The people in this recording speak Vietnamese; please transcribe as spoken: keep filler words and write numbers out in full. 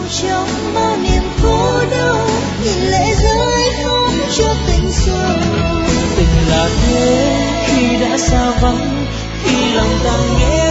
trong bao niềm khổ đau, nhìn lệ rơi khóc cho tình sâu. Tình là thế khi đã xa vắng, khi lòng ta nghe